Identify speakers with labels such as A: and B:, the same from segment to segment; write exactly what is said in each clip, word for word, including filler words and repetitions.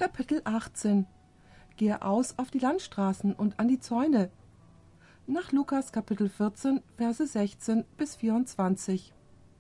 A: Kapitel achtzehn. Gehe aus auf die Landstraßen und an die Zäune. Nach Lukas Kapitel vierzehn, Verse sechzehn bis vierundzwanzig.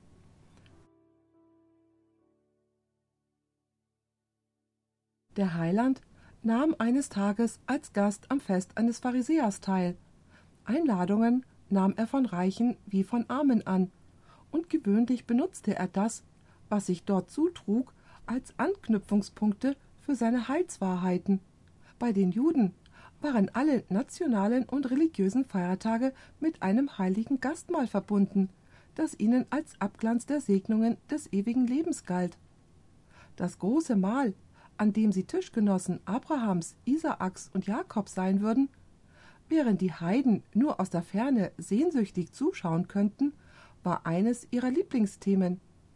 A: Der Heiland nahm eines Tages als Gast am Fest eines Pharisäers teil. Einladungen nahm er von Reichen wie von Armen an, und gewöhnlich benutzte er das, was sich dort zutrug, als Anknüpfungspunkte für seine Heilswahrheiten. Bei den Juden waren alle nationalen und religiösen Feiertage mit einem heiligen Gastmahl verbunden, das ihnen als Abglanz der Segnungen des ewigen Lebens galt. Das große Mahl, an dem sie Tischgenossen Abrahams, Isaaks und Jakobs sein würden, während die Heiden nur aus der Ferne sehnsüchtig zuschauen könnten, war eines ihrer Lieblingsthemen.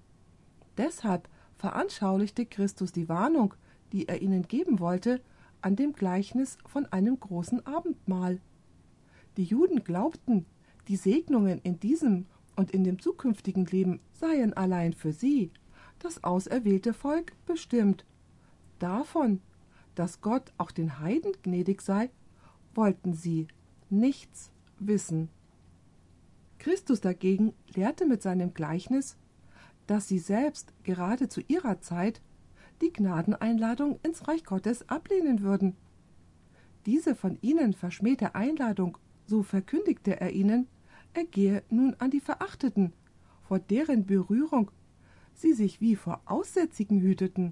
A: Deshalb veranschaulichte Christus die Warnung, die er ihnen geben wollte, an dem Gleichnis von einem großen Abendmahl. Die Juden glaubten, die Segnungen in diesem und in dem zukünftigen Leben seien allein für sie, das auserwählte Volk, bestimmt. Davon, dass Gott auch den Heiden gnädig sei, wollten sie nichts wissen. Christus dagegen lehrte mit seinem Gleichnis, dass sie selbst gerade zu ihrer Zeit die Gnadeneinladung ins Reich Gottes ablehnen würden. Diese von ihnen verschmähte Einladung, so verkündigte er ihnen, ergehe nun an die Verachteten, vor deren Berührung sie sich wie vor Aussätzigen hüteten.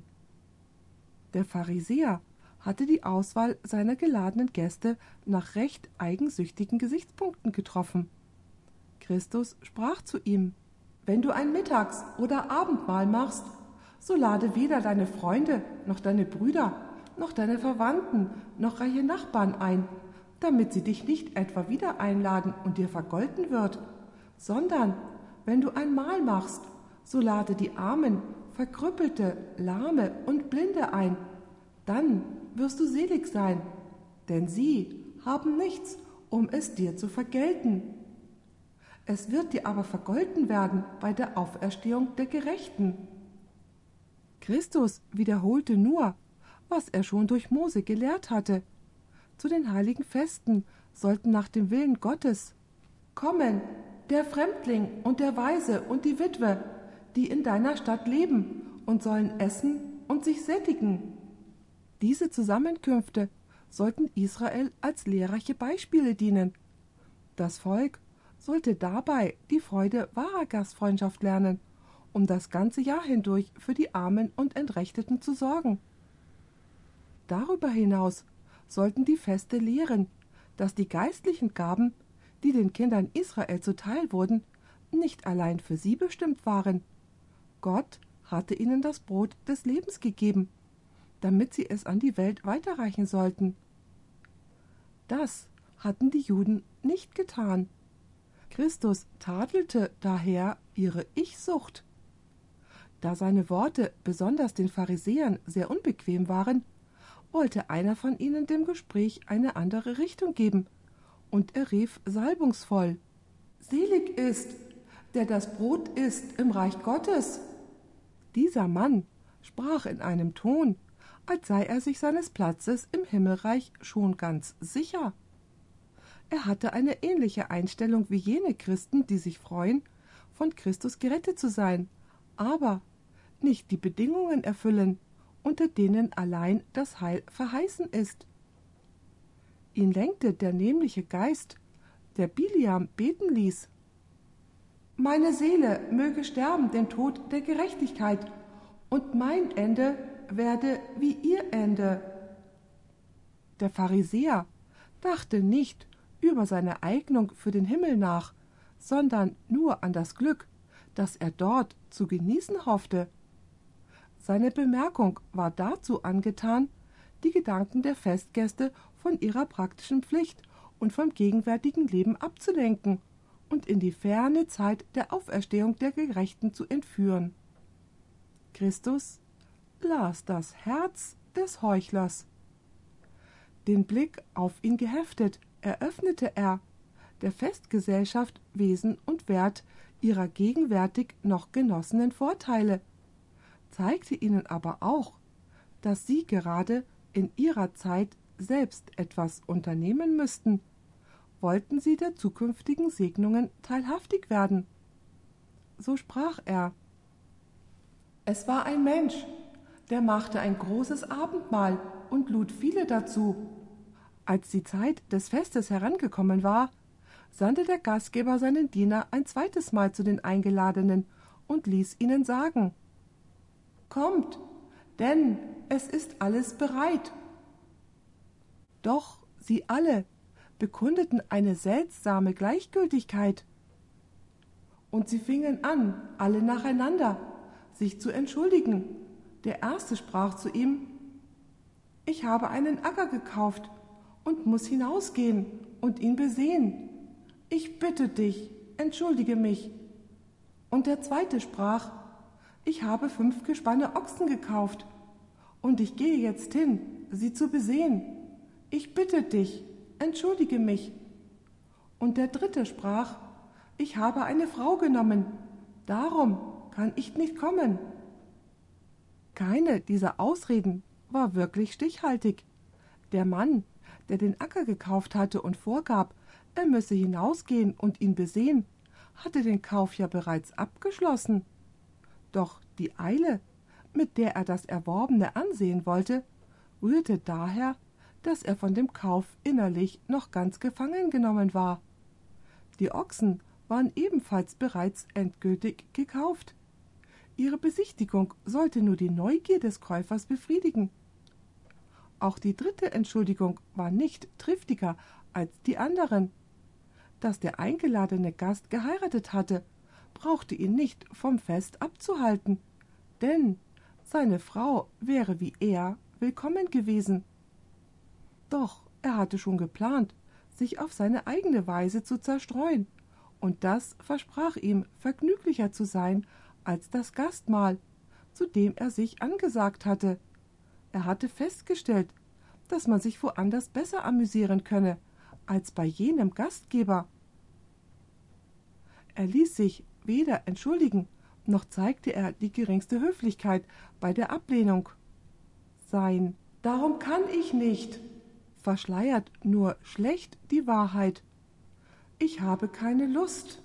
A: Der Pharisäer hatte die Auswahl seiner geladenen Gäste nach recht eigensüchtigen Gesichtspunkten getroffen. Christus sprach zu ihm: Wenn du ein Mittags- oder Abendmahl machst, so lade weder deine Freunde, noch deine Brüder, noch deine Verwandten, noch reiche Nachbarn ein, damit sie dich nicht etwa wieder einladen und dir vergolten wird, sondern wenn du ein Mahl machst, so lade die Armen, Verkrüppelte, Lahme und Blinde ein, dann wirst du selig sein, denn sie haben nichts, um es dir zu vergelten. Es wird dir aber vergolten werden bei der Auferstehung der Gerechten. Christus wiederholte nur, was er schon durch Mose gelehrt hatte. Zu den heiligen Festen sollten nach dem Willen Gottes kommen der Fremdling und der Waise und die Witwe, die in deiner Stadt leben, und sollen essen und sich sättigen. Diese Zusammenkünfte sollten Israel als lehrreiche Beispiele dienen. Das Volk sollte dabei die Freude wahrer Gastfreundschaft lernen, um das ganze Jahr hindurch für die Armen und Entrechteten zu sorgen. Darüber hinaus sollten die Feste lehren, dass die geistlichen Gaben, die den Kindern Israel zuteil wurden, nicht allein für sie bestimmt waren. Gott hatte ihnen das Brot des Lebens gegeben, damit sie es an die Welt weiterreichen sollten. Das hatten die Juden nicht getan. Christus tadelte daher ihre Ich-Sucht. Da seine Worte besonders den Pharisäern sehr unbequem waren, wollte einer von ihnen dem Gespräch eine andere Richtung geben, und er rief salbungsvoll: Selig ist, der das Brot isst im Reich Gottes. Dieser Mann sprach in einem Ton, als sei er sich seines Platzes im Himmelreich schon ganz sicher. Er hatte eine ähnliche Einstellung wie jene Christen, die sich freuen, von Christus gerettet zu sein, aber nicht die Bedingungen erfüllen, unter denen allein das Heil verheißen ist. Ihn lenkte der nämliche Geist, der Biliam beten ließ: Meine Seele möge sterben den Tod der Gerechtigkeit, und mein Ende werde wie ihr Ende. Der Pharisäer dachte nicht über seine Eignung für den Himmel nach, sondern nur an das Glück, das er dort zu genießen hoffte. Seine Bemerkung war dazu angetan, die Gedanken der Festgäste von ihrer praktischen Pflicht und vom gegenwärtigen Leben abzulenken und in die ferne Zeit der Auferstehung der Gerechten zu entführen. Christus las das Herz des Heuchlers. Den Blick auf ihn geheftet, eröffnete er der Festgesellschaft Wesen und Wert ihrer gegenwärtig noch genossenen Vorteile, zeigte ihnen aber auch, dass sie gerade in ihrer Zeit selbst etwas unternehmen müssten, wollten sie der zukünftigen Segnungen teilhaftig werden. So sprach er: Es war ein Mensch, der machte ein großes Abendmahl und lud viele dazu. Als die Zeit des Festes herangekommen war, sandte der Gastgeber seinen Diener ein zweites Mal zu den Eingeladenen und ließ ihnen sagen: Kommt, denn es ist alles bereit. Doch sie alle bekundeten eine seltsame Gleichgültigkeit. Und sie fingen an, alle nacheinander, sich zu entschuldigen. Der erste sprach zu ihm: Ich habe einen Acker gekauft und muss hinausgehen und ihn besehen. Ich bitte dich, entschuldige mich. Und der zweite sprach: Ich habe fünf Gespanne Ochsen gekauft und ich gehe jetzt hin, sie zu besehen. Ich bitte dich, entschuldige mich. Und der dritte sprach: Ich habe eine Frau genommen, darum kann ich nicht kommen. Keine dieser Ausreden war wirklich stichhaltig. Der Mann, der den Acker gekauft hatte und vorgab, er müsse hinausgehen und ihn besehen, hatte den Kauf ja bereits abgeschlossen. Doch die Eile, mit der er das Erworbene ansehen wollte, rührte daher, dass er von dem Kauf innerlich noch ganz gefangen genommen war. Die Ochsen waren ebenfalls bereits endgültig gekauft. Ihre Besichtigung sollte nur die Neugier des Käufers befriedigen. Auch die dritte Entschuldigung war nicht triftiger als die anderen. Dass der eingeladene Gast geheiratet hatte, brauchte ihn nicht vom Fest abzuhalten, denn seine Frau wäre wie er willkommen gewesen. Doch er hatte schon geplant, sich auf seine eigene Weise zu zerstreuen, und das versprach ihm, vergnüglicher zu sein als das Gastmahl, zu dem er sich angesagt hatte. Er hatte festgestellt, dass man sich woanders besser amüsieren könne als bei jenem Gastgeber. Er ließ sich weder entschuldigen, noch zeigte er die geringste Höflichkeit bei der Ablehnung. Sein »Darum kann ich nicht« verschleiert nur schlecht die Wahrheit. Ich habe keine Lust.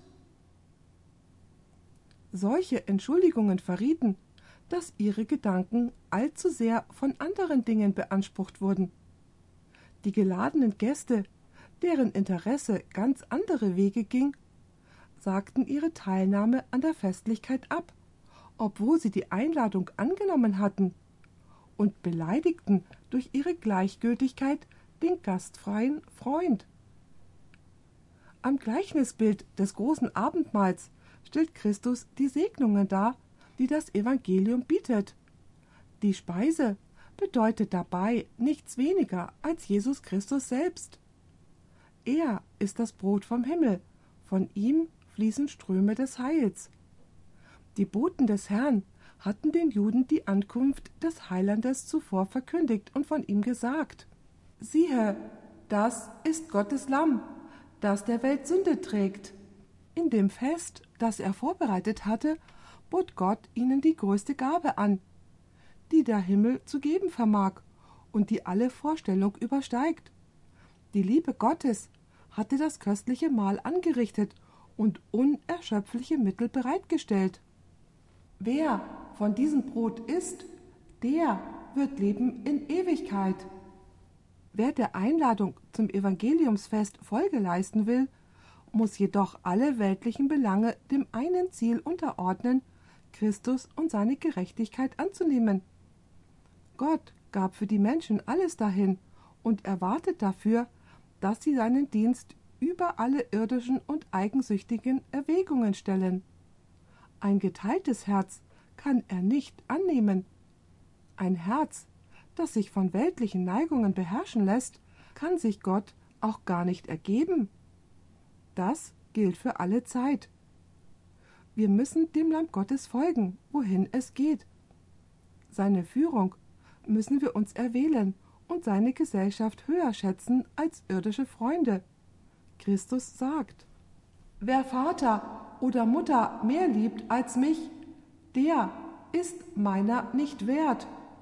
A: Solche Entschuldigungen verrieten, dass ihre Gedanken allzu sehr von anderen Dingen beansprucht wurden. Die geladenen Gäste, deren Interesse ganz andere Wege ging, sagten ihre Teilnahme an der Festlichkeit ab, obwohl sie die Einladung angenommen hatten, und beleidigten durch ihre Gleichgültigkeit den gastfreien Freund. Am Gleichnisbild des großen Abendmahls stellt Christus die Segnungen dar, die das Evangelium bietet. Die Speise bedeutet dabei nichts weniger als Jesus Christus selbst. Er ist das Brot vom Himmel, von ihm fließen Ströme des Heils. Die Boten des Herrn hatten den Juden die Ankunft des Heilandes zuvor verkündigt und von ihm gesagt: Siehe, das ist Gottes Lamm, das der Welt Sünde trägt. In dem Fest, das er vorbereitet hatte, bot Gott ihnen die größte Gabe an, die der Himmel zu geben vermag und die alle Vorstellung übersteigt. Die Liebe Gottes hatte das köstliche Mahl angerichtet und unerschöpfliche Mittel bereitgestellt. Wer von diesem Brot isst, der wird leben in Ewigkeit. Wer der Einladung zum Evangeliumsfest Folge leisten will, muss jedoch alle weltlichen Belange dem einen Ziel unterordnen, Christus und seine Gerechtigkeit anzunehmen. Gott gab für die Menschen alles dahin und erwartet dafür, dass sie seinen Dienst über alle irdischen und eigensüchtigen Erwägungen stellen. Ein geteiltes Herz kann er nicht annehmen. Ein Herz, das sich von weltlichen Neigungen beherrschen lässt, kann sich Gott auch gar nicht ergeben. Das gilt für alle Zeit. Wir müssen dem Lamm Gottes folgen, wohin es geht. Seine Führung müssen wir uns erwählen und seine Gesellschaft höher schätzen als irdische Freunde. Christus sagt: Wer Vater oder Mutter mehr liebt als mich, der ist meiner nicht wert.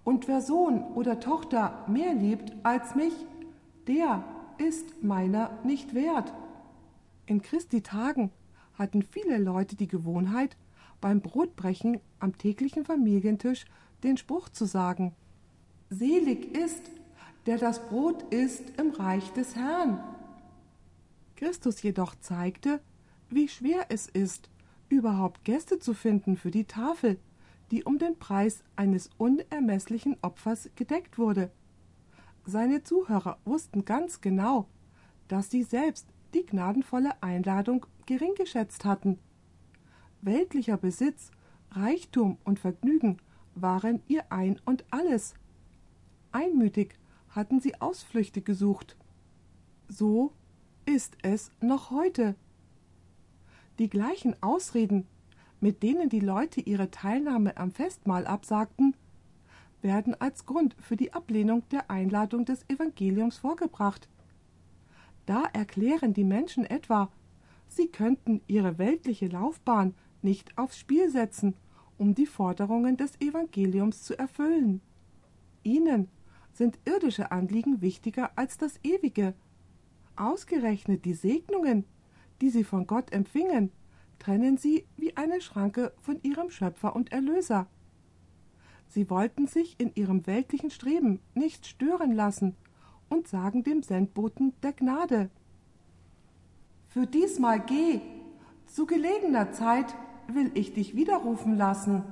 A: Und wer Sohn oder Tochter mehr liebt als mich, der ist meiner nicht wert. In Christi Tagen hatten viele Leute die Gewohnheit, beim Brotbrechen am täglichen Familientisch den Spruch zu sagen: Selig ist, der das Brot isst im Reich des Herrn. Christus jedoch zeigte, wie schwer es ist, überhaupt Gäste zu finden für die Tafel, die um den Preis eines unermesslichen Opfers gedeckt wurde. Seine Zuhörer wussten ganz genau, dass sie selbst die gnadenvolle Einladung gering geschätzt hatten. Weltlicher Besitz, Reichtum und Vergnügen waren ihr Ein und Alles. Einmütig hatten sie Ausflüchte gesucht. So ist es noch heute. Die gleichen Ausreden, mit denen die Leute ihre Teilnahme am Festmahl absagten, werden als Grund für die Ablehnung der Einladung des Evangeliums vorgebracht. Da erklären die Menschen etwa, sie könnten ihre weltliche Laufbahn nicht aufs Spiel setzen, um die Forderungen des Evangeliums zu erfüllen. Ihnen sind irdische Anliegen wichtiger als das Ewige. Ausgerechnet die Segnungen, die sie von Gott empfingen, trennen sie wie eine Schranke von ihrem Schöpfer und Erlöser. Sie wollten sich in ihrem weltlichen Streben nicht stören lassen und sagen dem Sendboten der Gnade: Für diesmal geh, zu gelegener Zeit will ich dich widerrufen lassen.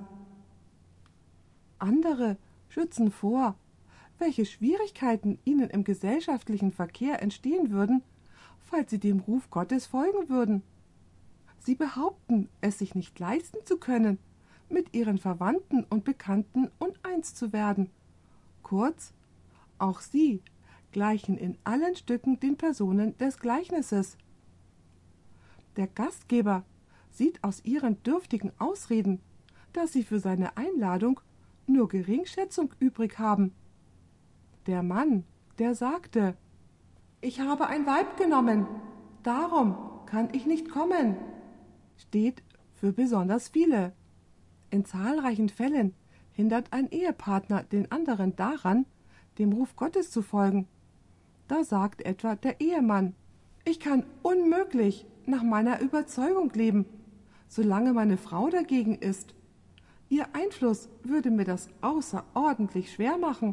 A: Andere schützen vor, welche Schwierigkeiten ihnen im gesellschaftlichen Verkehr entstehen würden, falls sie dem Ruf Gottes folgen würden. Sie behaupten, es sich nicht leisten zu können, mit ihren Verwandten und Bekannten uneins zu werden. Kurz, auch sie gleichen in allen Stücken den Personen des Gleichnisses. Der Gastgeber sieht aus ihren dürftigen Ausreden, dass sie für seine Einladung nur Geringschätzung übrig haben. Der Mann, der sagte: Ich habe ein Weib genommen, darum kann ich nicht kommen, steht für besonders viele. In zahlreichen Fällen hindert ein Ehepartner den anderen daran, dem Ruf Gottes zu folgen. Da sagt etwa der Ehemann: Ich kann unmöglich nach meiner Überzeugung leben, solange meine Frau dagegen ist. Ihr Einfluss würde mir das außerordentlich schwer machen.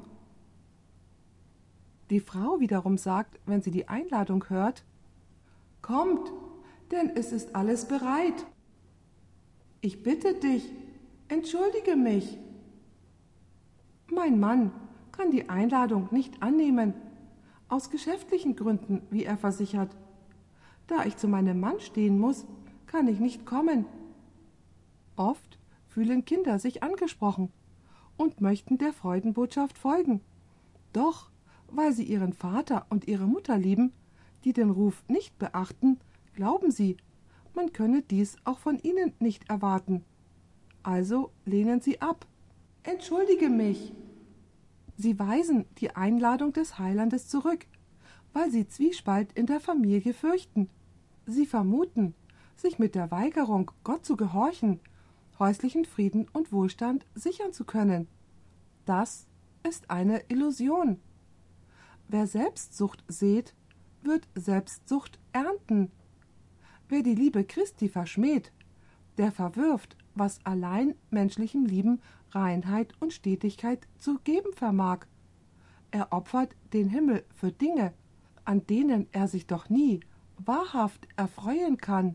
A: Die Frau wiederum sagt, wenn sie die Einladung hört: Kommt, denn es ist alles bereit. Ich bitte dich, entschuldige mich. Mein Mann kann die Einladung nicht annehmen, aus geschäftlichen Gründen, wie er versichert. Da ich zu meinem Mann stehen muss, kann ich nicht kommen. Oft fühlen Kinder sich angesprochen und möchten der Freudenbotschaft folgen. Doch, weil sie ihren Vater und ihre Mutter lieben, die den Ruf nicht beachten, glauben sie, man könne dies auch von ihnen nicht erwarten. Also lehnen sie ab. Entschuldige mich. Sie weisen die Einladung des Heilandes zurück, weil sie Zwiespalt in der Familie fürchten. Sie vermuten, sich mit der Weigerung, Gott zu gehorchen, häuslichen Frieden und Wohlstand sichern zu können. Das ist eine Illusion. Wer Selbstsucht sät, wird Selbstsucht ernten. Wer die Liebe Christi verschmäht, der verwirft, was allein menschlichem Lieben Reinheit und Stetigkeit zu geben vermag. Er opfert den Himmel für Dinge, an denen er sich doch nie wahrhaft erfreuen kann.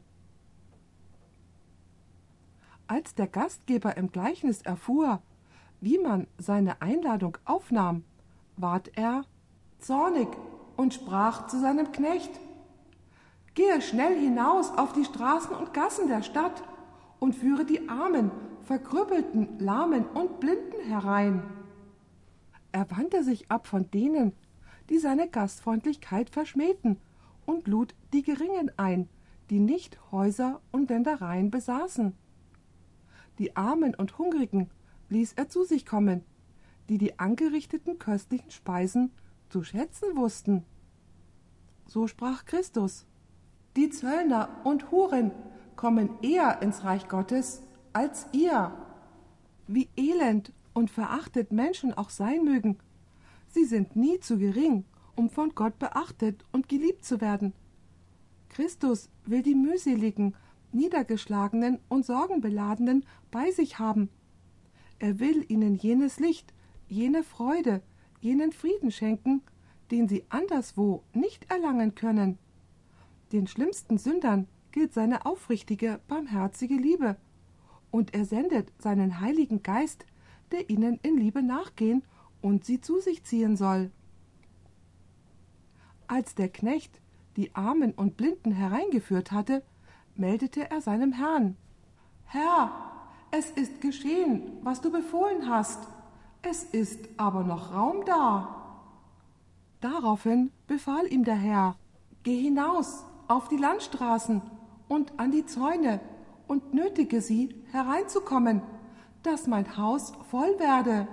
A: Als der Gastgeber im Gleichnis erfuhr, wie man seine Einladung aufnahm, ward er zornig und sprach zu seinem Knecht: Gehe schnell hinaus auf die Straßen und Gassen der Stadt und führe die Armen, Verkrüppelten, Lahmen und Blinden herein. Er wandte sich ab von denen, die seine Gastfreundlichkeit verschmähten, und lud die Geringen ein, die nicht Häuser und Ländereien besaßen. Die Armen und Hungrigen ließ er zu sich kommen, die die angerichteten köstlichen Speisen zu schätzen wussten. So sprach Christus: Die Zöllner und Huren kommen eher ins Reich Gottes als ihr. Wie elend und verachtet Menschen auch sein mögen, sie sind nie zu gering, um von Gott beachtet und geliebt zu werden. Christus will die mühseligen, niedergeschlagenen und sorgenbeladenen bei sich haben. Er will ihnen jenes Licht, jene Freude, jenen Frieden schenken, den sie anderswo nicht erlangen können. Den schlimmsten Sündern gilt seine aufrichtige, barmherzige Liebe, und er sendet seinen Heiligen Geist, der ihnen in Liebe nachgehen und sie zu sich ziehen soll. Als der Knecht die Armen und Blinden hereingeführt hatte, meldete er seinem Herrn: »Herr, es ist geschehen, was du befohlen hast. Es ist aber noch Raum da.« Daraufhin befahl ihm der Herr: »Geh hinaus auf die Landstraßen und an die Zäune und nötige sie, hereinzukommen, dass mein Haus voll werde.«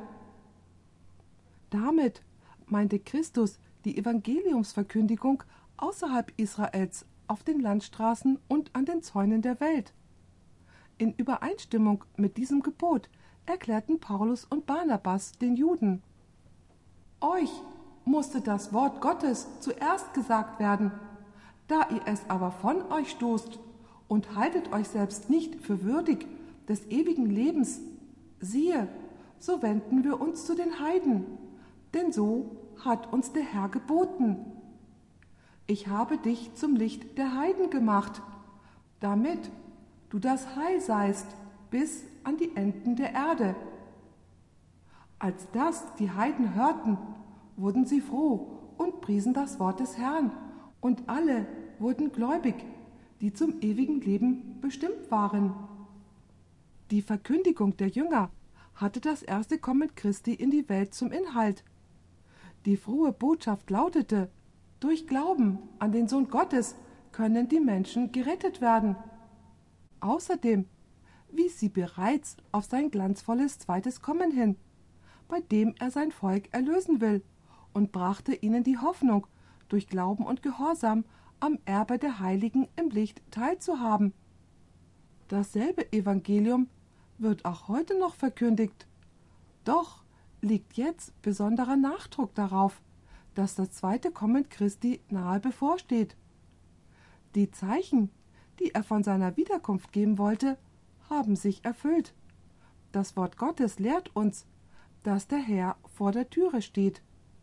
A: Damit meinte Christus die Evangeliumsverkündigung außerhalb Israels auf den Landstraßen und an den Zäunen der Welt. In Übereinstimmung mit diesem Gebot erklärten Paulus und Barnabas den Juden: »Euch musste das Wort Gottes zuerst gesagt werden. Da ihr es aber von euch stoßt und haltet euch selbst nicht für würdig des ewigen Lebens, siehe, so wenden wir uns zu den Heiden, denn so hat uns der Herr geboten. Ich habe dich zum Licht der Heiden gemacht, damit du das Heil seist bis an die Enden der Erde.« Als das die Heiden hörten, wurden sie froh und priesen das Wort des Herrn, und alle wurden gläubig, die zum ewigen Leben bestimmt waren. Die Verkündigung der Jünger hatte das erste Kommen Christi in die Welt zum Inhalt. Die frohe Botschaft lautete: Durch Glauben an den Sohn Gottes können die Menschen gerettet werden. Außerdem wies sie bereits auf sein glanzvolles zweites Kommen hin, bei dem er sein Volk erlösen will, und brachte ihnen die Hoffnung, durch Glauben und Gehorsam am Erbe der Heiligen im Licht teilzuhaben. Dasselbe Evangelium wird auch heute noch verkündigt. Doch liegt jetzt besonderer Nachdruck darauf, dass das zweite Kommen Christi nahe bevorsteht. Die Zeichen, die er von seiner Wiederkunft geben wollte, haben sich erfüllt. Das Wort Gottes lehrt uns, dass der Herr vor der Türe steht.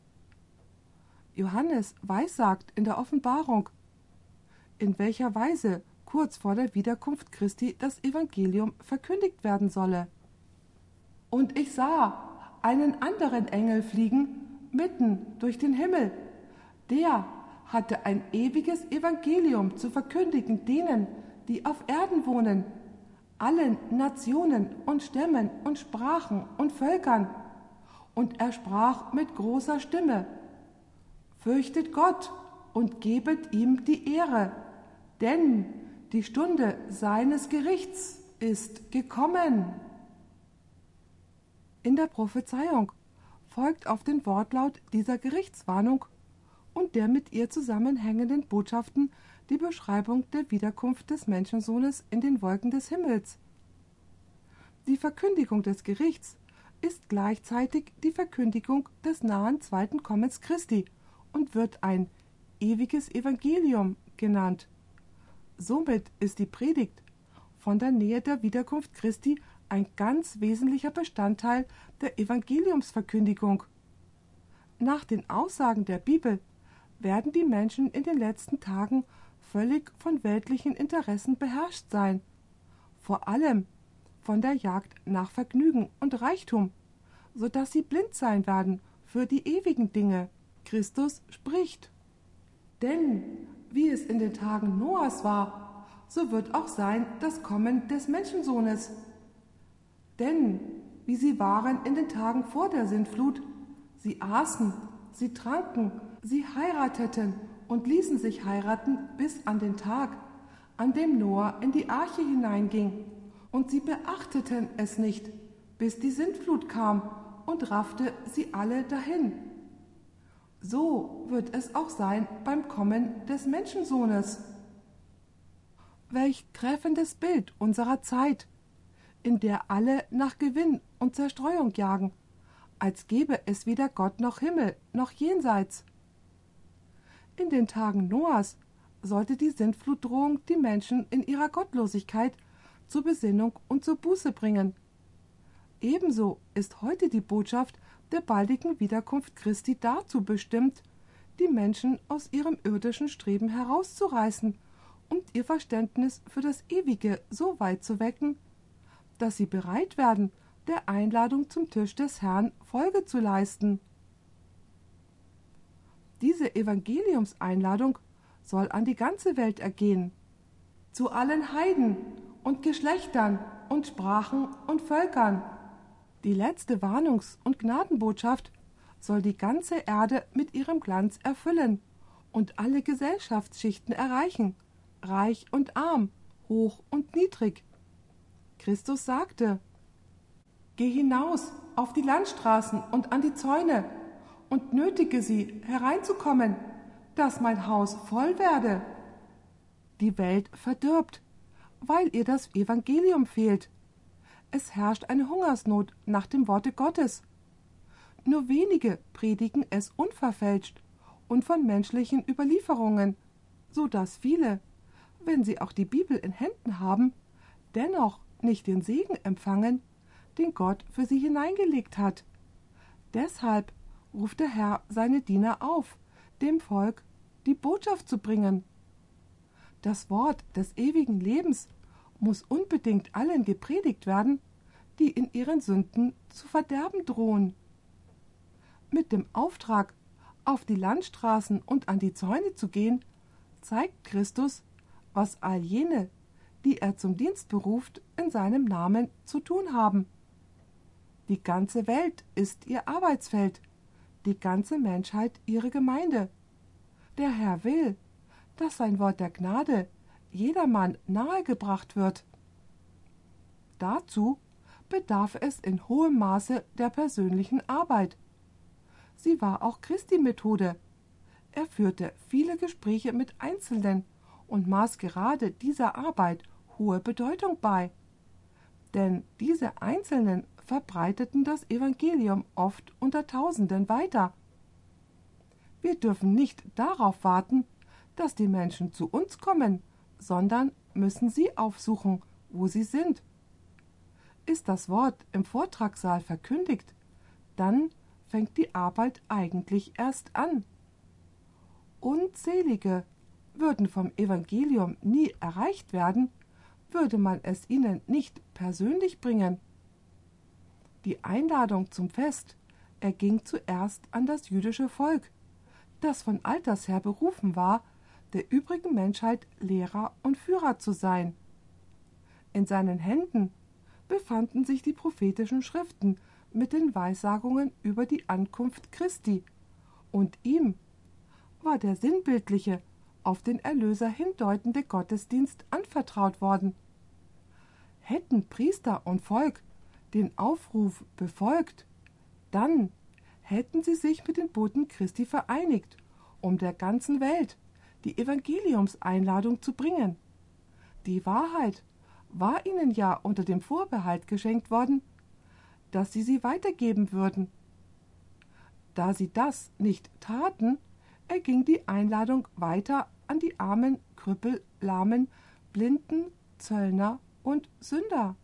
A: Johannes weissagt in der Offenbarung, in welcher Weise kurz vor der Wiederkunft Christi das Evangelium verkündigt werden solle. Und ich sah einen anderen Engel fliegen mitten durch den Himmel. Der hatte ein ewiges Evangelium zu verkündigen denen, die auf Erden wohnen, allen Nationen und Stämmen und Sprachen und Völkern. Und er sprach mit großer Stimme: Fürchtet Gott und gebet ihm die Ehre, denn die Stunde seines Gerichts ist gekommen. In der Prophezeiung folgt auf den Wortlaut dieser Gerichtswarnung und der mit ihr zusammenhängenden Botschaften die Beschreibung der Wiederkunft des Menschensohnes in den Wolken des Himmels. Die Verkündigung des Gerichts ist gleichzeitig die Verkündigung des nahen zweiten Kommens Christi und wird ein ewiges Evangelium genannt. Somit ist die Predigt von der Nähe der Wiederkunft Christi ein ganz wesentlicher Bestandteil der Evangeliumsverkündigung. Nach den Aussagen der Bibel werden die Menschen in den letzten Tagen völlig von weltlichen Interessen beherrscht sein, vor allem von der Jagd nach Vergnügen und Reichtum, so dass sie blind sein werden für die ewigen Dinge. Christus spricht: Denn wie es in den Tagen Noahs war, so wird auch sein das Kommen des Menschensohnes. Denn wie sie waren in den Tagen vor der Sintflut, sie aßen, sie tranken, sie heirateten und ließen sich heiraten bis an den Tag, an dem Noah in die Arche hineinging, und sie beachteten es nicht, bis die Sintflut kam und raffte sie alle dahin. So wird es auch sein beim Kommen des Menschensohnes. Welch treffendes Bild unserer Zeit, in der alle nach Gewinn und Zerstreuung jagen, als gäbe es weder Gott noch Himmel noch Jenseits. In den Tagen Noahs sollte die Sintflutdrohung die Menschen in ihrer Gottlosigkeit zur Besinnung und zur Buße bringen. Ebenso ist heute die Botschaft der baldigen Wiederkunft Christi dazu bestimmt, die Menschen aus ihrem irdischen Streben herauszureißen und ihr Verständnis für das Ewige so weit zu wecken, dass sie bereit werden, der Einladung zum Tisch des Herrn Folge zu leisten. Diese Evangeliumseinladung soll an die ganze Welt ergehen, zu allen Heiden und Geschlechtern und Sprachen und Völkern. Die letzte Warnungs- und Gnadenbotschaft soll die ganze Erde mit ihrem Glanz erfüllen und alle Gesellschaftsschichten erreichen, reich und arm, hoch und niedrig. Christus sagte: Geh hinaus auf die Landstraßen und an die Zäune und nötige sie, hereinzukommen, dass mein Haus voll werde. Die Welt verdirbt, weil ihr das Evangelium fehlt. Es herrscht eine Hungersnot nach dem Worte Gottes. Nur wenige predigen es unverfälscht und von menschlichen Überlieferungen, so dass viele, wenn sie auch die Bibel in Händen haben, dennoch nicht den Segen empfangen, den Gott für sie hineingelegt hat. Deshalb ruft der Herr seine Diener auf, dem Volk die Botschaft zu bringen. Das Wort des ewigen Lebens muss unbedingt allen gepredigt werden, die in ihren Sünden zu verderben drohen. Mit dem Auftrag, auf die Landstraßen und an die Zäune zu gehen, zeigt Christus, was all jene, die er zum Dienst beruft, in seinem Namen zu tun haben. Die ganze Welt ist ihr Arbeitsfeld, die ganze Menschheit ihre Gemeinde. Der Herr will, dass sein Wort der Gnade jedermann nahegebracht wird. Dazu bedarf es in hohem Maße der persönlichen Arbeit. Sie war auch Christi Methode. Er führte viele Gespräche mit Einzelnen und maß gerade dieser Arbeit hohe Bedeutung bei. Denn diese Einzelnen verbreiteten das Evangelium oft unter Tausenden weiter. Wir dürfen nicht darauf warten, dass die Menschen zu uns kommen, sondern müssen sie aufsuchen, wo sie sind. Ist das Wort im Vortragssaal verkündigt, dann fängt die Arbeit eigentlich erst an. Unzählige würden vom Evangelium nie erreicht werden, würde man es ihnen nicht persönlich bringen. Die Einladung zum Fest erging zuerst an das jüdische Volk, das von alters her berufen war, der übrigen Menschheit Lehrer und Führer zu sein. In seinen Händen befanden sich die prophetischen Schriften mit den Weissagungen über die Ankunft Christi, und ihm war der sinnbildliche, auf den Erlöser hindeutende Gottesdienst anvertraut worden. Hätten Priester und Volk den Aufruf befolgt, dann hätten sie sich mit den Boten Christi vereinigt, um der ganzen Welt die Evangeliumseinladung zu bringen. Die Wahrheit war ihnen ja unter dem Vorbehalt geschenkt worden, dass sie sie weitergeben würden. Da sie das nicht taten, erging die Einladung weiter an die Armen, Krüppel, Lahmen, Blinden, Zöllner und Sünder.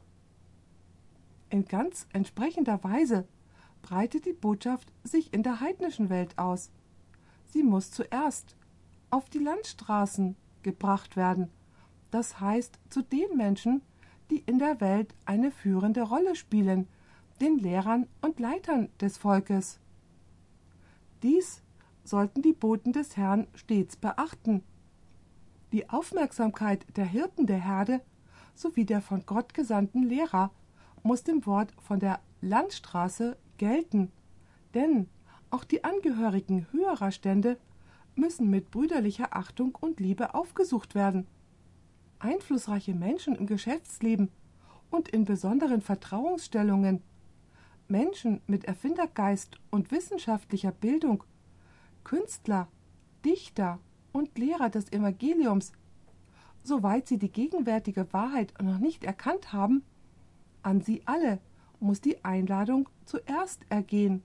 A: In ganz entsprechender Weise breitet die Botschaft sich in der heidnischen Welt aus. Sie muss zuerst auf die Landstraßen gebracht werden, das heißt zu den Menschen, die in der Welt eine führende Rolle spielen, den Lehrern und Leitern des Volkes. Dies sollten die Boten des Herrn stets beachten. Die Aufmerksamkeit der Hirten der Herde sowie der von Gott gesandten Lehrer muss dem Wort von der Landstraße gelten, denn auch die Angehörigen höherer Stände müssen mit brüderlicher Achtung und Liebe aufgesucht werden. Einflussreiche Menschen im Geschäftsleben und in besonderen Vertrauensstellungen, Menschen mit Erfindergeist und wissenschaftlicher Bildung, Künstler, Dichter und Lehrer des Evangeliums, soweit sie die gegenwärtige Wahrheit noch nicht erkannt haben, an sie alle muss die Einladung zuerst ergehen.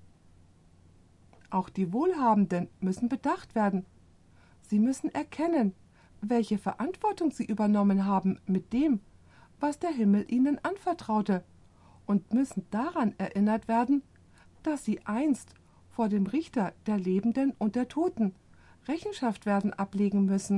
A: Auch die Wohlhabenden müssen bedacht werden. Sie müssen erkennen, welche Verantwortung sie übernommen haben mit dem, was der Himmel ihnen anvertraute, und müssen daran erinnert werden, dass sie einst vor dem Richter der Lebenden und der Toten Rechenschaft werden ablegen müssen.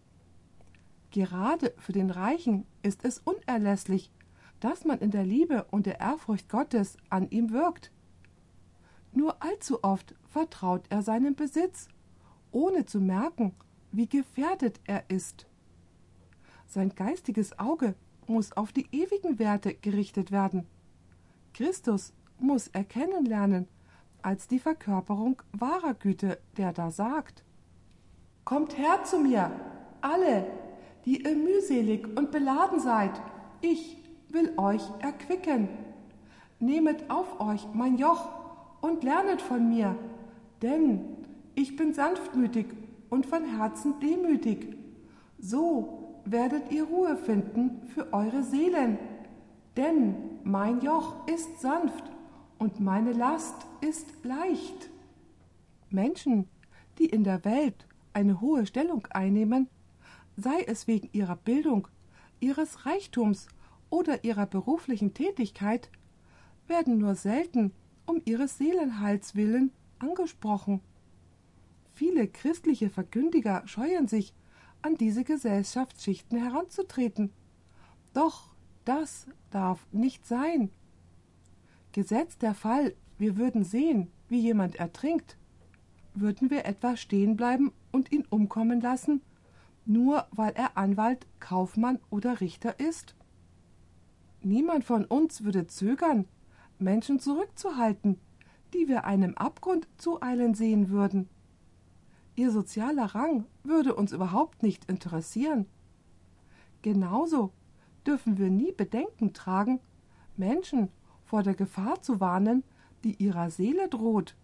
A: Gerade für den Reichen ist es unerlässlich, dass man in der Liebe und der Ehrfurcht Gottes an ihm wirkt. Nur allzu oft vertraut er seinem Besitz, ohne zu merken, wie gefährdet er ist. Sein geistiges Auge muss auf die ewigen Werte gerichtet werden. Christus muss erkennen lernen, als die Verkörperung wahrer Güte, der da sagt: Kommt her zu mir, alle, die ihr mühselig und beladen seid, ich will euch erquicken. Nehmet auf euch mein Joch und lernet von mir, denn ich bin sanftmütig und von Herzen demütig. So werdet ihr Ruhe finden für eure Seelen, denn mein Joch ist sanft und meine Last ist leicht. Menschen, die in der Welt eine hohe Stellung einnehmen, sei es wegen ihrer Bildung, ihres Reichtums oder ihrer beruflichen Tätigkeit, werden nur selten um ihres Seelenheils willen angesprochen. Viele christliche Verkündiger scheuen sich, an diese Gesellschaftsschichten heranzutreten. Doch das darf nicht sein. Gesetzt der Fall, wir würden sehen, wie jemand ertrinkt, würden wir etwa stehen bleiben und ihn umkommen lassen, nur weil er Anwalt, Kaufmann oder Richter ist? Niemand von uns würde zögern, Menschen zurückzuhalten, die wir einem Abgrund zueilen sehen würden. Ihr sozialer Rang würde uns überhaupt nicht interessieren. Genauso dürfen wir nie Bedenken tragen, Menschen vor der Gefahr zu warnen, die ihrer Seele droht.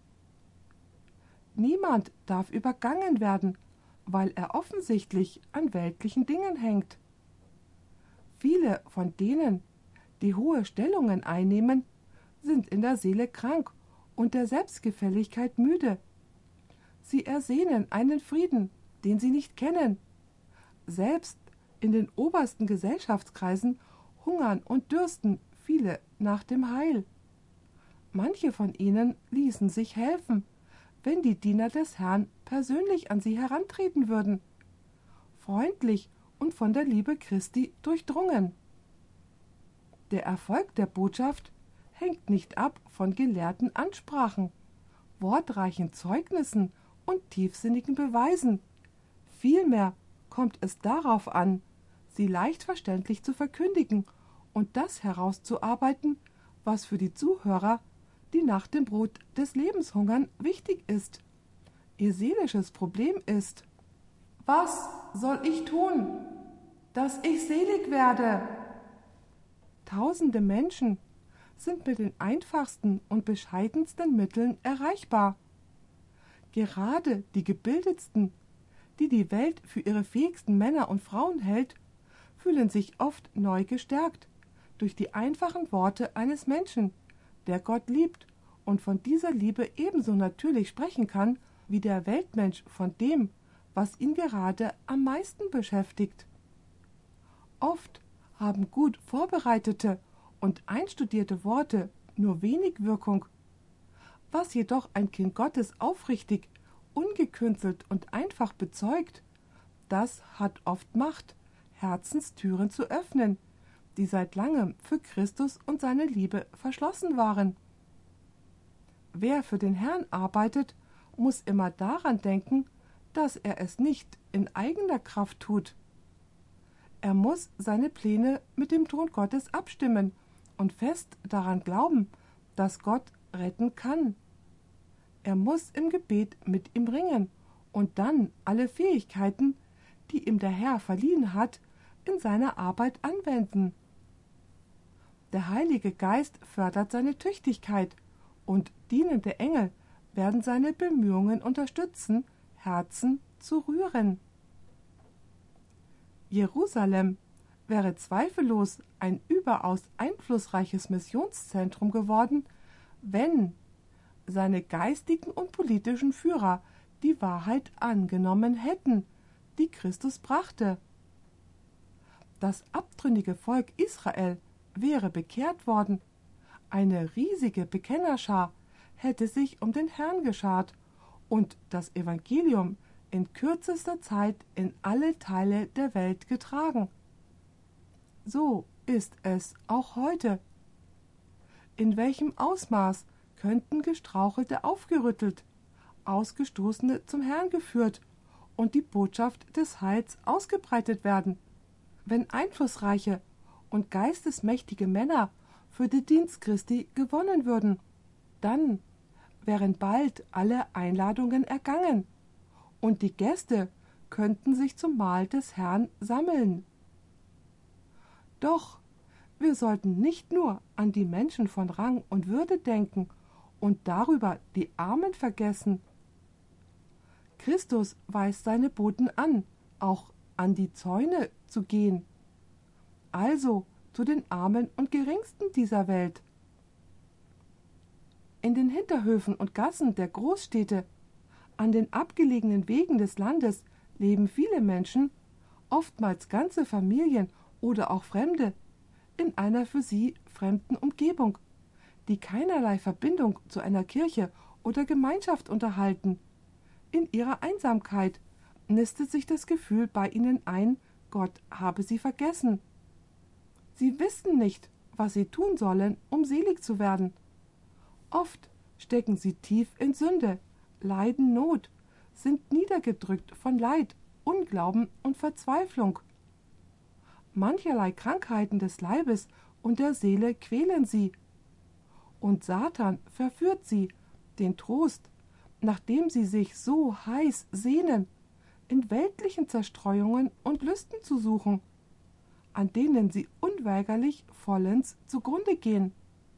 A: Niemand darf übergangen werden, weil er offensichtlich an weltlichen Dingen hängt. Viele von denen, die hohe Stellungen einnehmen, sind in der Seele krank und der Selbstgefälligkeit müde. Sie ersehnen einen Frieden, den sie nicht kennen. Selbst in den obersten Gesellschaftskreisen hungern und dürsten viele nach dem Heil. Manche von ihnen ließen sich helfen, wenn die Diener des Herrn persönlich an sie herantreten würden, freundlich und von der Liebe Christi durchdrungen. Der Erfolg der Botschaft hängt nicht ab von gelehrten Ansprachen, wortreichen Zeugnissen und tiefsinnigen Beweisen. Vielmehr kommt es darauf an, sie leicht verständlich zu verkündigen und das herauszuarbeiten, was für die Zuhörer, die nach dem Brot des Lebens hungern, wichtig ist. Ihr seelisches Problem ist: Was soll ich tun, dass ich selig werde? Tausende Menschen sind mit den einfachsten und bescheidensten Mitteln erreichbar. Gerade die gebildetsten, die die Welt für ihre fähigsten Männer und Frauen hält, fühlen sich oft neu gestärkt durch die einfachen Worte eines Menschen, der Gott liebt und von dieser Liebe ebenso natürlich sprechen kann, wie der Weltmensch von dem, was ihn gerade am meisten beschäftigt. Oft haben gut vorbereitete und einstudierte Worte nur wenig Wirkung. Was jedoch ein Kind Gottes aufrichtig, ungekünstelt und einfach bezeugt, das hat oft Macht, Herzenstüren zu öffnen, die seit langem für Christus und seine Liebe verschlossen waren. Wer für den Herrn arbeitet, muss immer daran denken, dass er es nicht in eigener Kraft tut. Er muss seine Pläne mit dem Thron Gottes abstimmen und fest daran glauben, dass Gott retten kann. Er muss im Gebet mit ihm ringen und dann alle Fähigkeiten, die ihm der Herr verliehen hat, in seiner Arbeit anwenden. Der Heilige Geist fördert seine Tüchtigkeit und dienende Engel werden seine Bemühungen unterstützen, Herzen zu rühren. Jerusalem, wäre zweifellos ein überaus einflussreiches Missionszentrum geworden, wenn seine geistigen und politischen Führer die Wahrheit angenommen hätten, die Christus brachte. Das abtrünnige Volk Israel wäre bekehrt worden, eine riesige Bekennerschar hätte sich um den Herrn geschart und das Evangelium in kürzester Zeit in alle Teile der Welt getragen. So ist es auch heute. In welchem Ausmaß könnten Gestrauchelte aufgerüttelt, Ausgestoßene zum Herrn geführt und die Botschaft des Heils ausgebreitet werden, wenn einflussreiche und geistesmächtige Männer für den Dienst Christi gewonnen würden, dann wären bald alle Einladungen ergangen und die Gäste könnten sich zum Mahl des Herrn sammeln. Doch wir sollten nicht nur an die Menschen von Rang und Würde denken und darüber die Armen vergessen. Christus weist seine Boten an, auch an die Zäune zu gehen, also zu den Armen und Geringsten dieser Welt. In den Hinterhöfen und Gassen der Großstädte, an den abgelegenen Wegen des Landes leben viele Menschen, oftmals ganze Familien oder auch Fremde, in einer für sie fremden Umgebung, die keinerlei Verbindung zu einer Kirche oder Gemeinschaft unterhalten. In ihrer Einsamkeit nistet sich das Gefühl bei ihnen ein, Gott habe sie vergessen. Sie wissen nicht, was sie tun sollen, um selig zu werden. Oft stecken sie tief in Sünde, leiden Not, sind niedergedrückt von Leid, Unglauben und Verzweiflung. Mancherlei Krankheiten des Leibes und der Seele quälen sie. Und Satan verführt sie, den Trost, nachdem sie sich so heiß sehnen, in weltlichen Zerstreuungen und Lüsten zu suchen, an denen sie unweigerlich vollends zugrunde gehen.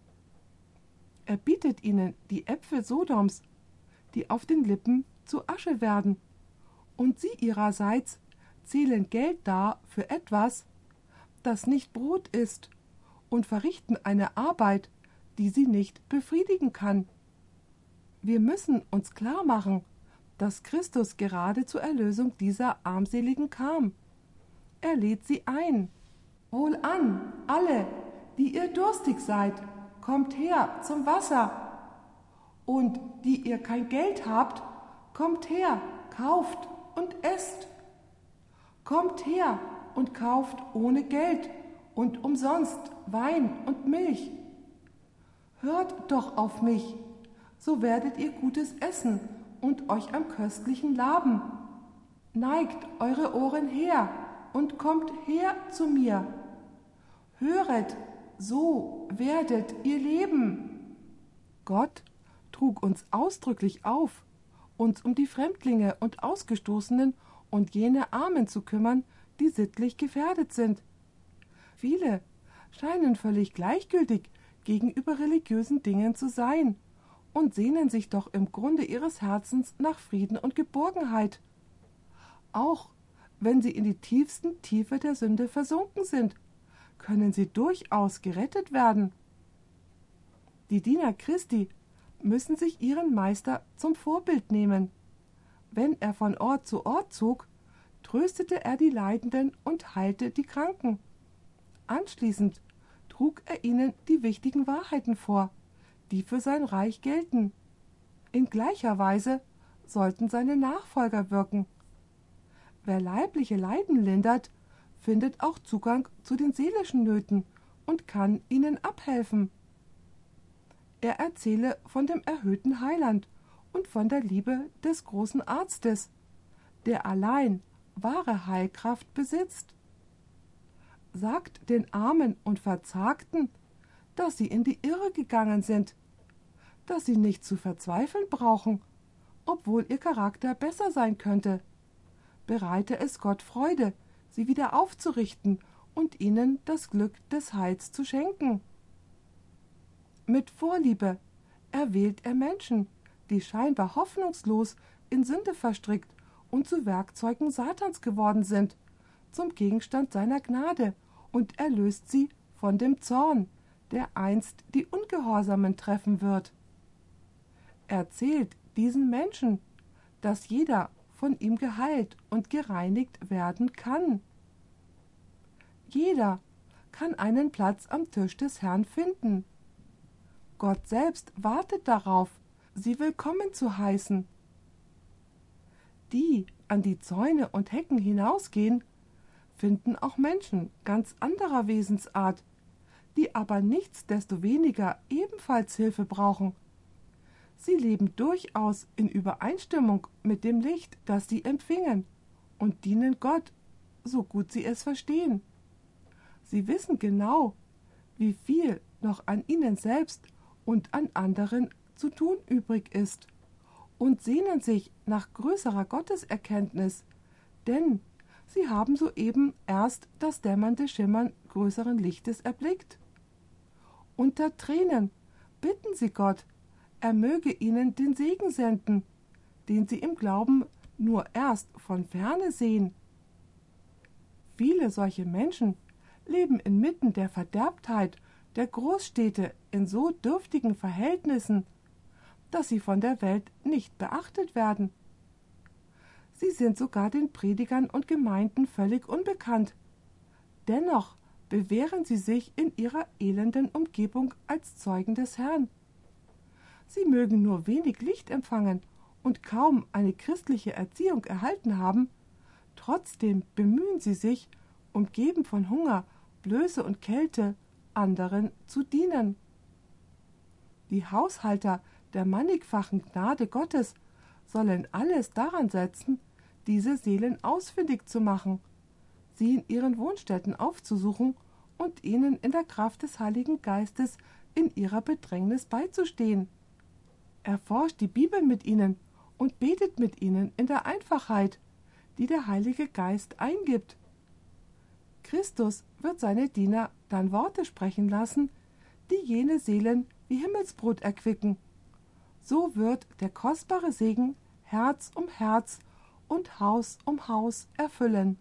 A: Er bietet ihnen die Äpfel Sodoms, die auf den Lippen zu Asche werden, und sie ihrerseits zählen Geld dar für etwas, das nicht Brot ist, und verrichten eine Arbeit, die sie nicht befriedigen kann. Wir müssen uns klar machen, dass Christus gerade zur Erlösung dieser Armseligen kam. Er lädt sie ein. Wohlan, alle, die ihr durstig seid, kommt her zum Wasser. Und die ihr kein Geld habt, kommt her, kauft und esst. Kommt her und kauft ohne Geld und umsonst Wein und Milch. Hört doch auf mich, so werdet ihr Gutes essen und euch am Köstlichen laben. Neigt eure Ohren her und kommt her zu mir. Höret, so werdet ihr leben. Gott trug uns ausdrücklich auf, uns um die Fremdlinge und Ausgestoßenen und jene Armen zu kümmern, die sittlich gefährdet sind. Viele scheinen völlig gleichgültig gegenüber religiösen Dingen zu sein und sehnen sich doch im Grunde ihres Herzens nach Frieden und Geborgenheit. Auch wenn sie in die tiefsten Tiefe der Sünde versunken sind, können sie durchaus gerettet werden. Die Diener Christi müssen sich ihren Meister zum Vorbild nehmen. Wenn er von Ort zu Ort zog, tröstete er die Leidenden und heilte die Kranken. Anschließend trug er ihnen die wichtigen Wahrheiten vor, die für sein Reich gelten. In gleicher Weise sollten seine Nachfolger wirken. Wer leibliche Leiden lindert, findet auch Zugang zu den seelischen Nöten und kann ihnen abhelfen. Er erzähle von dem erhöhten Heiland und von der Liebe des großen Arztes, der allein wahre Heilkraft besitzt. Sagt den Armen und Verzagten, dass sie in die Irre gegangen sind, dass sie nicht zu verzweifeln brauchen, obwohl ihr Charakter besser sein könnte. Bereite es Gott Freude, sie wieder aufzurichten und ihnen das Glück des Heils zu schenken. Mit Vorliebe erwählt er Menschen, die scheinbar hoffnungslos in Sünde verstrickt und zu Werkzeugen Satans geworden sind, zum Gegenstand seiner Gnade und erlöst sie von dem Zorn, der einst die Ungehorsamen treffen wird. Erzählt diesen Menschen, dass jeder von ihm geheilt und gereinigt werden kann. Jeder kann einen Platz am Tisch des Herrn finden. Gott selbst wartet darauf, sie willkommen zu heißen. Die an die Zäune und Hecken hinausgehen, finden auch Menschen ganz anderer Wesensart, die aber nichtsdestoweniger ebenfalls Hilfe brauchen. Sie leben durchaus in Übereinstimmung mit dem Licht, das sie empfingen, und dienen Gott, so gut sie es verstehen. Sie wissen genau, wie viel noch an ihnen selbst und an anderen zu tun übrig ist, und sehnen sich nach größerer Gotteserkenntnis, denn sie haben soeben erst das dämmernde Schimmern größeren Lichtes erblickt. Unter Tränen bitten sie Gott, er möge ihnen den Segen senden, den sie im Glauben nur erst von ferne sehen. Viele solche Menschen leben inmitten der Verderbtheit der Großstädte in so dürftigen Verhältnissen, dass sie von der Welt nicht beachtet werden. Sie sind sogar den Predigern und Gemeinden völlig unbekannt. Dennoch bewähren sie sich in ihrer elenden Umgebung als Zeugen des Herrn. Sie mögen nur wenig Licht empfangen und kaum eine christliche Erziehung erhalten haben, trotzdem bemühen sie sich, umgeben von Hunger, Blöße und Kälte, anderen zu dienen. Die Haushalter der mannigfachen Gnade Gottes sollen alles daran setzen, diese Seelen ausfindig zu machen, sie in ihren Wohnstätten aufzusuchen und ihnen in der Kraft des Heiligen Geistes in ihrer Bedrängnis beizustehen. Erforscht die Bibel mit ihnen und betet mit ihnen in der Einfachheit, die der Heilige Geist eingibt. Christus wird seine Diener dann Worte sprechen lassen, die jene Seelen wie Himmelsbrot erquicken. So wird der kostbare Segen Herz um Herz und Haus um Haus erfüllen.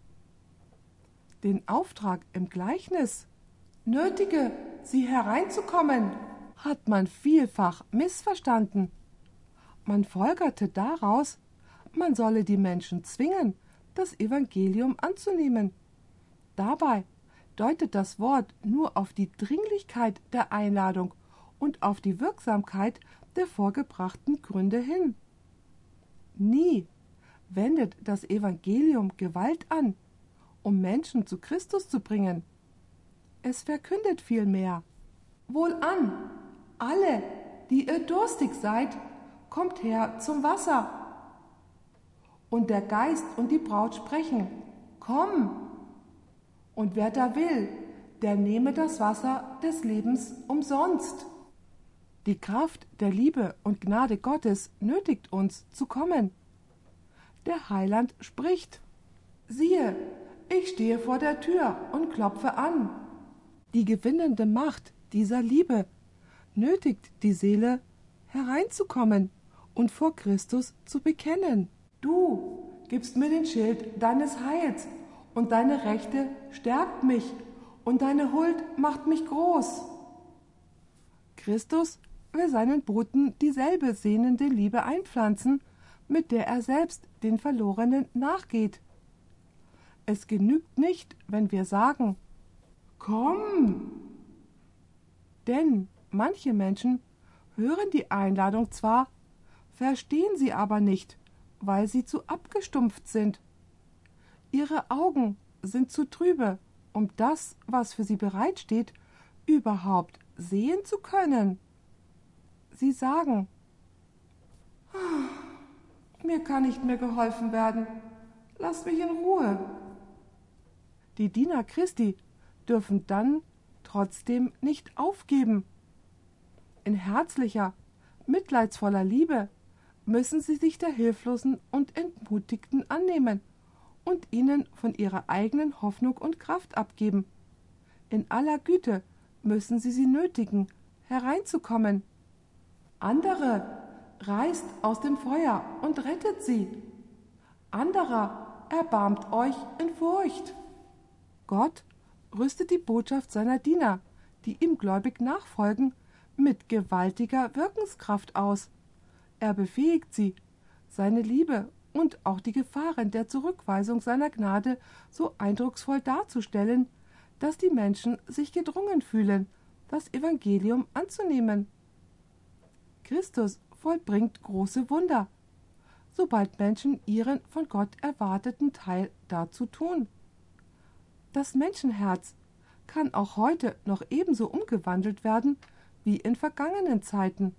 A: Den Auftrag im Gleichnis, nötige, sie hereinzukommen, hat man vielfach missverstanden. Man folgerte daraus, man solle die Menschen zwingen, das Evangelium anzunehmen. Dabei deutet das Wort nur auf die Dringlichkeit der Einladung und auf die Wirksamkeit der vorgebrachten Gründe hin. Nie wendet das Evangelium Gewalt an, um Menschen zu Christus zu bringen. Es verkündet vielmehr: Wohlan, alle, die ihr durstig seid, kommt her zum Wasser. Und der Geist und die Braut sprechen: Komm! Und wer da will, der nehme das Wasser des Lebens umsonst. Die Kraft der Liebe und Gnade Gottes nötigt uns zu kommen. Der Heiland spricht: Siehe, ich stehe vor der Tür und klopfe an. Die gewinnende Macht dieser Liebe nötigt die Seele, hereinzukommen und vor Christus zu bekennen. Du gibst mir den Schild deines Heils, und deine Rechte stärkt mich, und deine Huld macht mich groß. Christus will seinen Boten dieselbe sehnende Liebe einpflanzen, mit der er selbst den Verlorenen nachgeht. Es genügt nicht, wenn wir sagen: Komm! Denn manche Menschen hören die Einladung zwar, verstehen sie aber nicht, weil sie zu abgestumpft sind. Ihre Augen sind zu trübe, um das, was für sie bereitsteht, überhaupt sehen zu können. Sie sagen: Mir kann nicht mehr geholfen werden, lasst mich in Ruhe. Die Diener Christi dürfen dann trotzdem nicht aufgeben. In herzlicher, mitleidsvoller Liebe müssen sie sich der Hilflosen und Entmutigten annehmen und ihnen von ihrer eigenen Hoffnung und Kraft abgeben. In aller Güte müssen sie sie nötigen, hereinzukommen. Andere reißt aus dem Feuer und rettet sie. Anderer erbarmt euch in Furcht. Gott rüstet die Botschaft seiner Diener, die ihm gläubig nachfolgen, mit gewaltiger Wirkungskraft aus. Er befähigt sie, seine Liebe und auch die Gefahren der Zurückweisung seiner Gnade so eindrucksvoll darzustellen, dass die Menschen sich gedrungen fühlen, das Evangelium anzunehmen. Christus vollbringt große Wunder, sobald Menschen ihren von Gott erwarteten Teil dazu tun. Das Menschenherz kann auch heute noch ebenso umgewandelt werden wie in vergangenen Zeiten.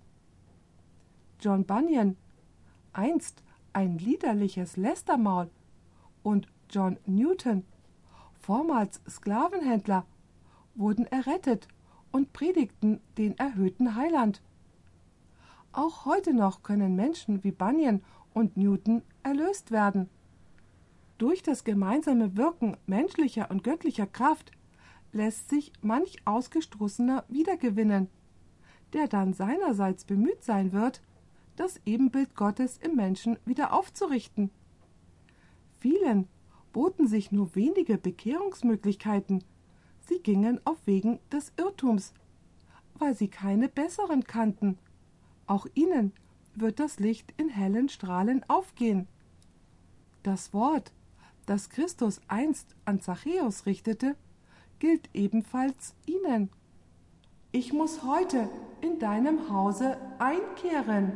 A: John Bunyan, einst ein liederliches Lästermaul, und John Newton, vormals Sklavenhändler, wurden errettet und predigten den erhöhten Heiland. Auch heute noch können Menschen wie Bunyan und Newton erlöst werden. Durch das gemeinsame Wirken menschlicher und göttlicher Kraft lässt sich manch Ausgestoßener wiedergewinnen, der dann seinerseits bemüht sein wird, das Ebenbild Gottes im Menschen wieder aufzurichten. Vielen boten sich nur wenige Bekehrungsmöglichkeiten. Sie gingen auf Wegen des Irrtums, weil sie keine besseren kannten. Auch ihnen wird das Licht in hellen Strahlen aufgehen. Das Wort, das Christus einst an Zachäus richtete, gilt ebenfalls ihnen. Ich muss heute in deinem Hause einkehren.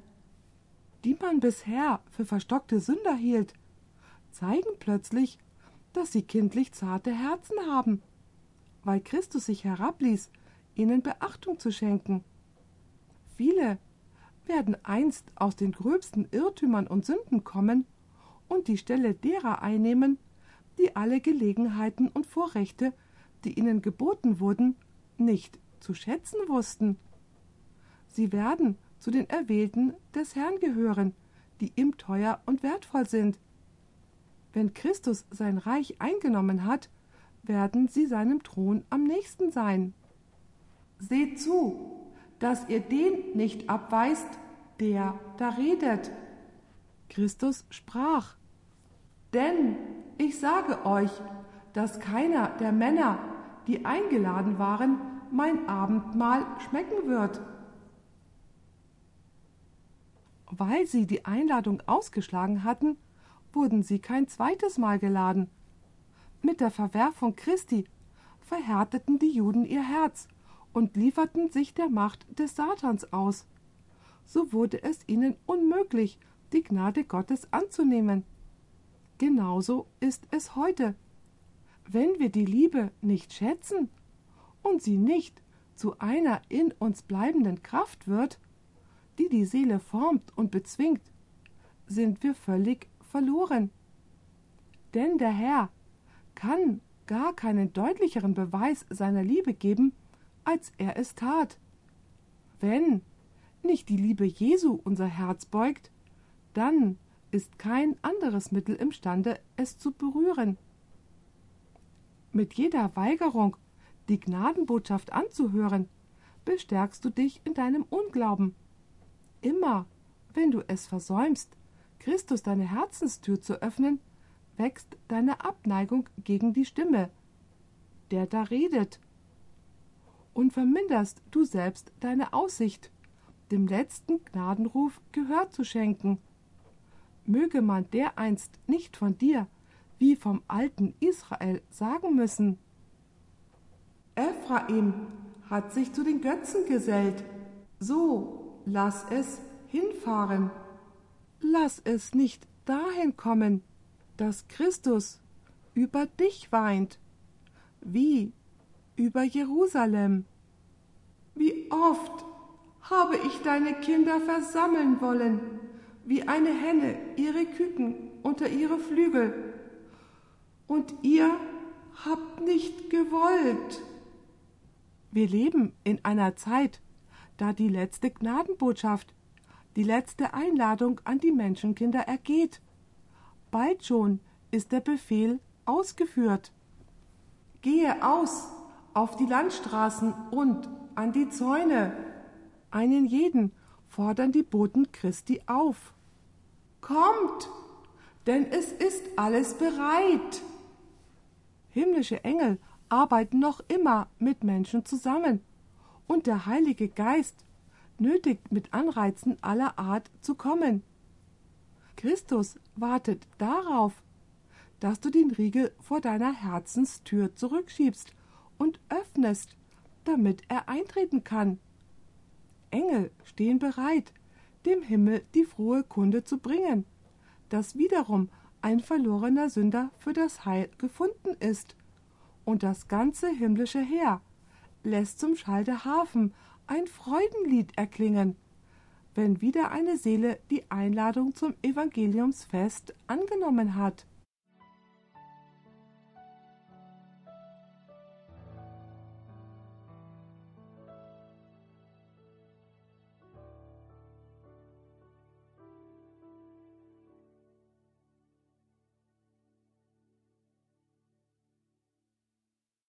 A: Die man bisher für verstockte Sünder hielt, zeigen plötzlich, dass sie kindlich zarte Herzen haben, weil Christus sich herabließ, ihnen Beachtung zu schenken. Viele werden einst aus den gröbsten Irrtümern und Sünden kommen und die Stelle derer einnehmen, die alle Gelegenheiten und Vorrechte, die ihnen geboten wurden, nicht zu schätzen wussten. Sie werden zu den Erwählten des Herrn gehören, die ihm teuer und wertvoll sind. Wenn Christus sein Reich eingenommen hat, werden sie seinem Thron am nächsten sein. Seht zu, dass ihr den nicht abweist, der da redet. Christus sprach: Denn ich sage euch, dass keiner der Männer, die eingeladen waren, mein Abendmahl schmecken wird. Weil sie die Einladung ausgeschlagen hatten, wurden sie kein zweites Mal geladen. Mit der Verwerfung Christi verhärteten die Juden ihr Herz und lieferten sich der Macht des Satans aus. So wurde es ihnen unmöglich, die Gnade Gottes anzunehmen. Genauso ist es heute. Wenn wir die Liebe nicht schätzen und sie nicht zu einer in uns bleibenden Kraft wird, die die Seele formt und bezwingt, sind wir völlig verloren. Denn der Herr kann gar keinen deutlicheren Beweis seiner Liebe geben, als er es tat. Wenn nicht die Liebe Jesu unser Herz beugt, dann ist kein anderes Mittel imstande, es zu berühren. Mit jeder Weigerung, die Gnadenbotschaft anzuhören, bestärkst du dich in deinem Unglauben. Immer, wenn du es versäumst, Christus deine Herzenstür zu öffnen, wächst deine Abneigung gegen die Stimme, der da redet, und verminderst du selbst deine Aussicht, dem letzten Gnadenruf Gehör zu schenken. Möge man dereinst nicht von dir, wie vom alten Israel, sagen müssen: Ephraim hat sich zu den Götzen gesellt, so lass es hinfahren. Lass es nicht dahin kommen, dass Christus über dich weint, wie über Jerusalem. Wie oft habe ich deine Kinder versammeln wollen, wie eine Henne ihre Küken unter ihre Flügel, und ihr habt nicht gewollt. Wir leben in einer Zeit, da die letzte Gnadenbotschaft, die letzte Einladung an die Menschenkinder ergeht. Bald schon ist der Befehl ausgeführt. Gehe aus auf die Landstraßen und an die Zäune. Einen jeden fordern die Boten Christi auf. Kommt, denn es ist alles bereit. Himmlische Engel arbeiten noch immer mit Menschen zusammen, und der Heilige Geist nötigt mit Anreizen aller Art zu kommen. Christus wartet darauf, dass du den Riegel vor deiner Herzenstür zurückschiebst und öffnest, damit er eintreten kann. Engel stehen bereit, dem Himmel die frohe Kunde zu bringen, dass wiederum ein verlorener Sünder für das Heil gefunden ist, und das ganze himmlische Heer lässt zum Schall der Harfen ein Freudenlied erklingen, wenn wieder eine Seele die Einladung zum Evangeliumsfest angenommen hat.